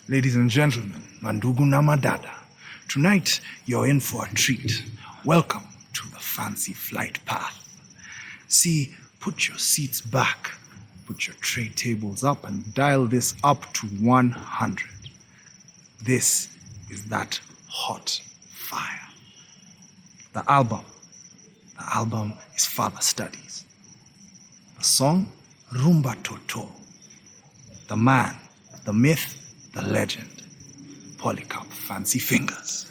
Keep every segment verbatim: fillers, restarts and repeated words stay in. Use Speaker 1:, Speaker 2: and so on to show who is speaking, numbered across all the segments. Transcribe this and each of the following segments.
Speaker 1: Ladies and gentlemen, mandugu na madada, tonight you're in for a treat. Welcome to the fancy flight path. See, put your seats back, put your tray tables up and dial this up to one hundred. This is that hot fire. The album, the album is Father Studies. The song, Rumba Toto. The man, the myth, the legend, Polycarp Fancy Fingers.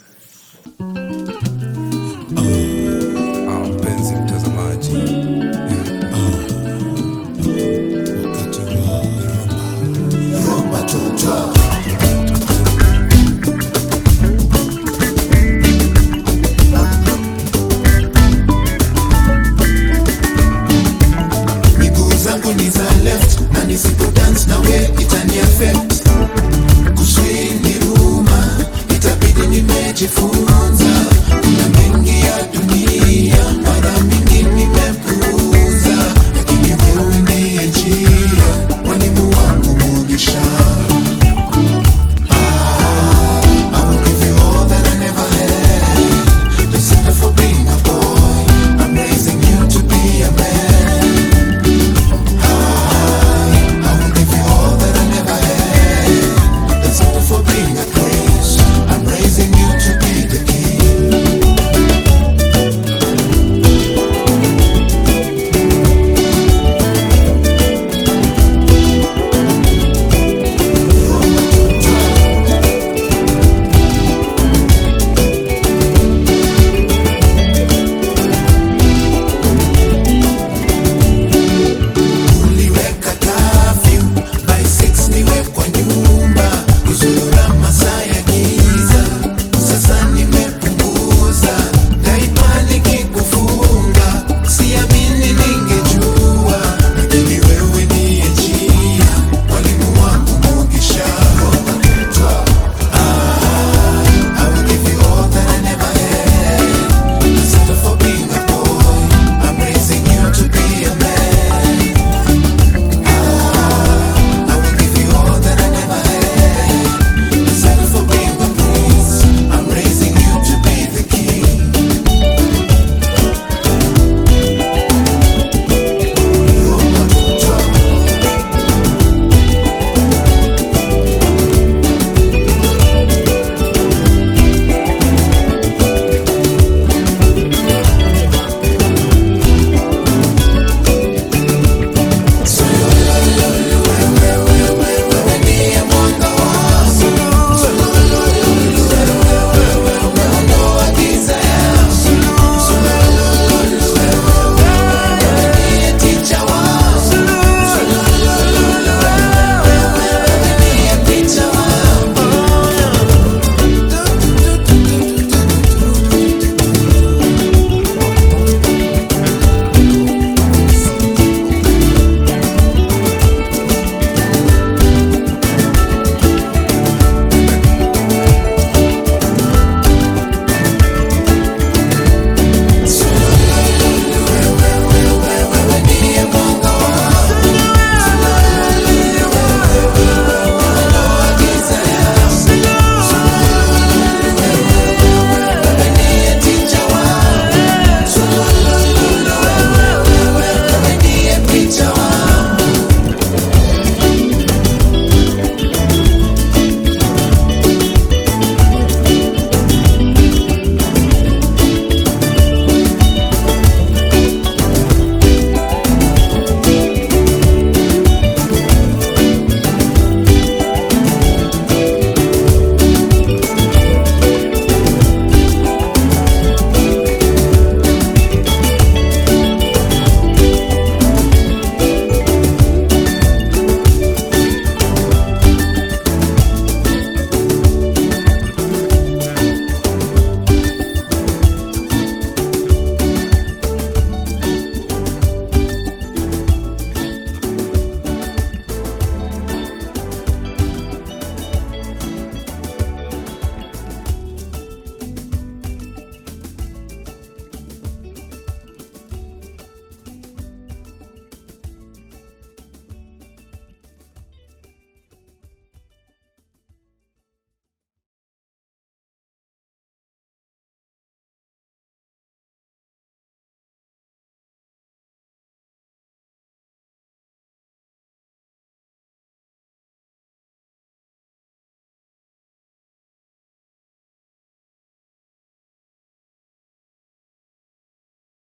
Speaker 2: Mpenzi mtazamaji, Rumba Toto. Miguu zangu ni za left na nisipo